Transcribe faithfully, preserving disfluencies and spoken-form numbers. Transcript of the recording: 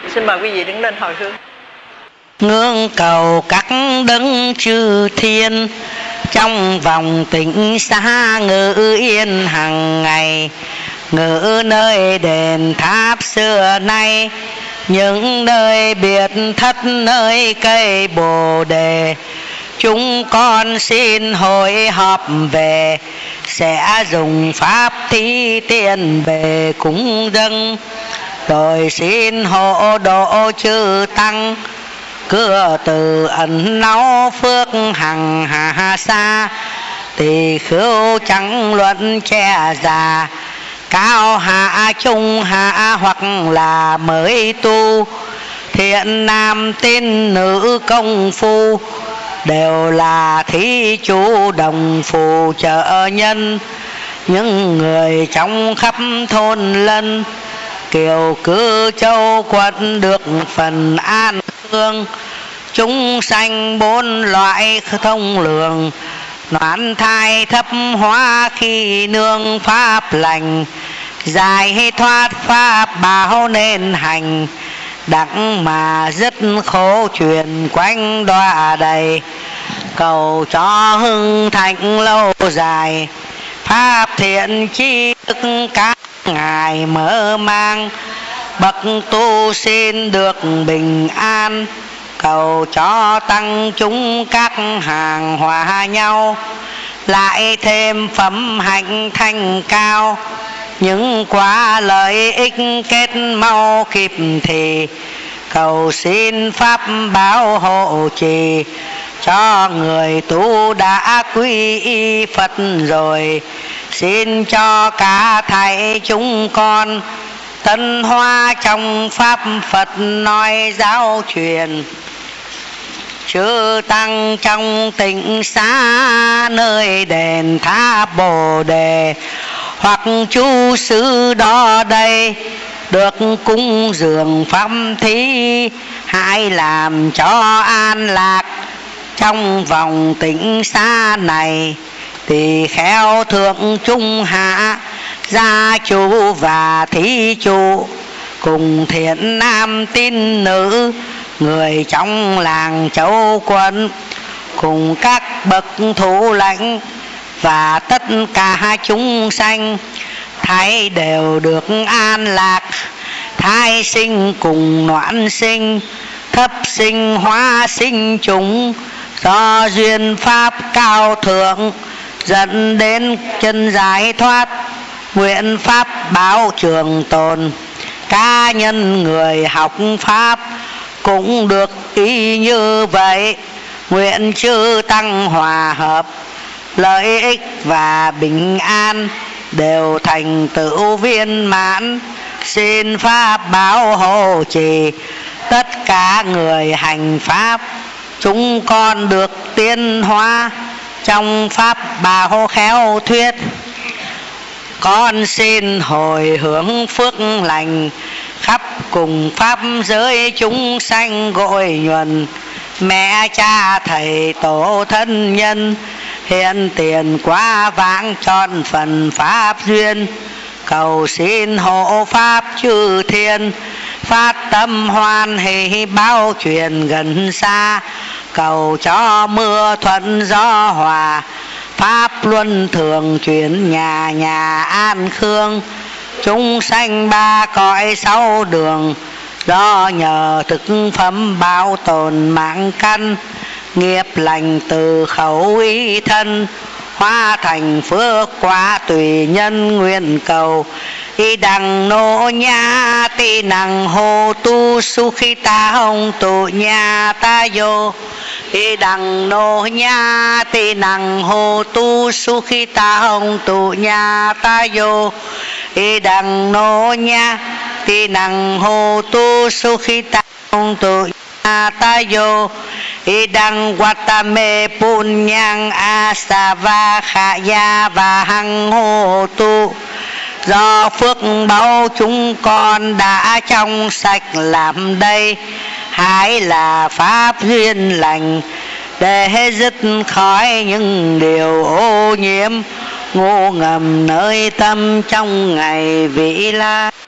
Xin mời quý vị đứng lên hồi hướng. Ngưỡng cầu các đấng chư thiên, trong vòng tịnh xá ngự yên hằng ngày. Ngự nơi đền tháp xưa nay, những nơi biệt thất nơi cây bồ đề. Chúng con xin hội họp về, sẽ dùng pháp thí tiền về cúng dâng. Rồi xin hộ độ chư tăng, cửa từ ẩn náu phước hằng hà xa. Tỳ khưu chẳng luận trẻ già, cao hạ trung hạ hoặc là mới tu. Thiện nam tín nữ công phu, đều là thí chủ đồng phù trợ nhân. Những người trong khắp thôn lân, kiều cư châu quận được phần an khương. Chúng sanh bốn loại thông lường, noãn thai thấp hóa khi nương pháp lành. Giải thoát pháp bảo nên hành, đặng mà dứt khổ truyền quanh đọa đầy. Cầu cho hưng thịnh lâu dài, pháp thiện chi đức các ngài mở mang. Bậc tu xin được bình an, cầu cho tăng chúng các hàng hòa nhau. Lại thêm phẩm hạnh thanh cao, những quả lợi ích kết mau kịp thì. Cầu xin pháp bảo hộ trì, cho người tu đã quy y Phật rồi. Xin cho cả thảy chúng con, tân hoa trong pháp Phật nói giáo truyền. Chư tăng trong tịnh xá nơi đền tháp bồ đề, hoặc chú sư đó đây được cúng dường pháp thí. Hãy làm cho an lạc trong vòng tịnh xá này. Tỳ kheo thượng trung hạ, gia chủ và thí chủ, cùng thiện nam tín nữ, người trong làng châu quận, cùng các bậc thủ lãnh và tất cả chúng sanh. Thảy đều được an lạc, thai sinh cùng noãn sinh, thấp sinh hóa sinh chúng. Do duyên pháp cao thượng, dẫn đến chân giải thoát, nguyện pháp báo trường tồn. Cá nhân người học pháp cũng được ý như vậy. Nguyện chư tăng hòa hợp, lợi ích và bình an đều thành tựu viên mãn. Xin pháp bảo hộ trì tất cả người hành pháp, chúng con được tiến hóa trong pháp bảo khéo thuyết. Con xin hồi hướng phước lành, khắp cùng pháp giới chúng sanh gội nhuần. Mẹ cha thầy tổ thân nhân, hiện tiền quá vãng trọn phần pháp duyên. Cầu xin hộ pháp chư thiên, phát tâm hoan hỷ báo truyền gần xa. Cầu cho mưa thuận gió hòa, pháp luân thường chuyển nhà nhà an khương. Chúng sanh ba cõi sáu đường, do nhờ thực phẩm bảo tồn mạng căn. Nghiệp lành từ khẩu ý thân, hóa thành phước quả tùy nhân nguyện cầu. Y đằng nô nha ti năng hồ tu su khi ta hồng tụ nhà ta vô. Y đằng nô nha ti năng hồ tu su khi ta hồng tụ nhà ta vô. Y đằng nô nha ti năng hồ tu su khi ta hồng tụ nhà ta vô. Y đằng watame punyang asava khaya và hằng hồ tu. Do phước báu chúng con đã trong sạch làm đây, hãy là pháp duyên lành để dứt khỏi những điều ô nhiễm ngô ngầm nơi tâm trong ngày vĩ la.